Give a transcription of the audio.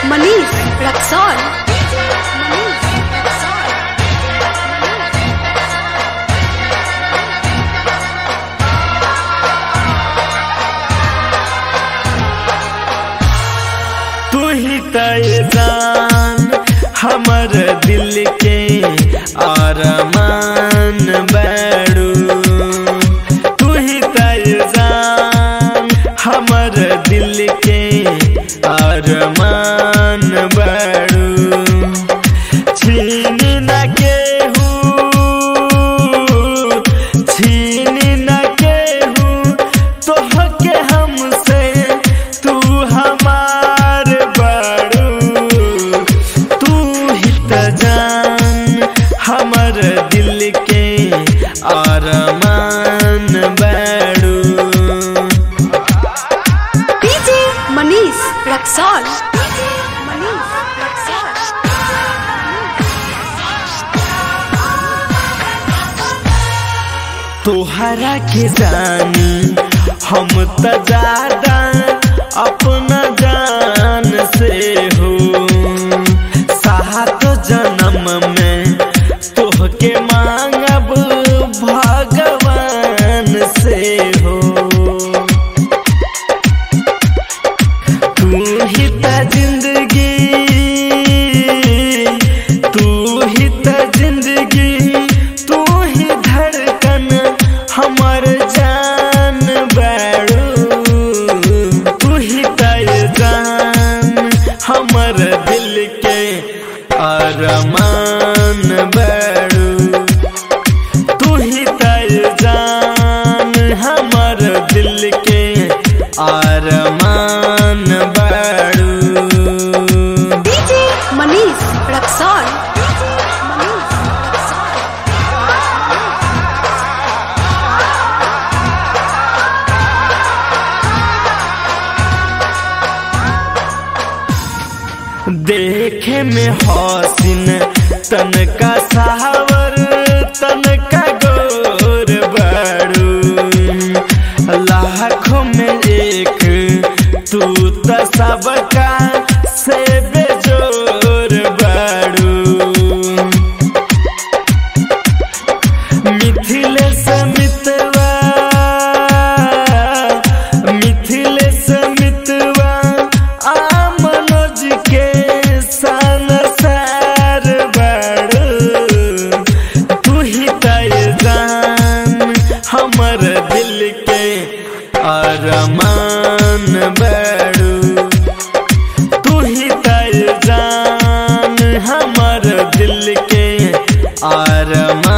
मनीष रक्सौल। तू ही जान हमर दिल के अरमान बड़ू, तू ही जान हमर दिल के अरमान बड़ू। छीन न केहू, छीन न केहू तोहके हमसे, तू हमार बड़ू। तू ही जान हमर दिल के अरमान बड़ू। डीजे मनीष रक्सौल। तोहरा के जानी हम त ज्यादा अपना जान से हो, सात जन्म में तोहके मांगब भगवान से हो। तू ही त जिंदगी, तू ही त जिंदगी, तू ही धड़कन हमर जान बड़ू। तू ही जान हमर दिल के अरमान बड़ू। तू ही जान हमर दिल के अरमान बड़ू। डीजे मनीष रक्सौल। देखे में हसीन तनका सावर तनका गोर बड़ू, लाखों में एक तू त सबका से बेजोर बड़ू। मिथिलेश मितवा, मिथिलेश मितवा आ मनोज के संसार बड़ू। तू ही जान हमर दिल के अरमान बड़ू। तू ही जान हमर दिल के अरमान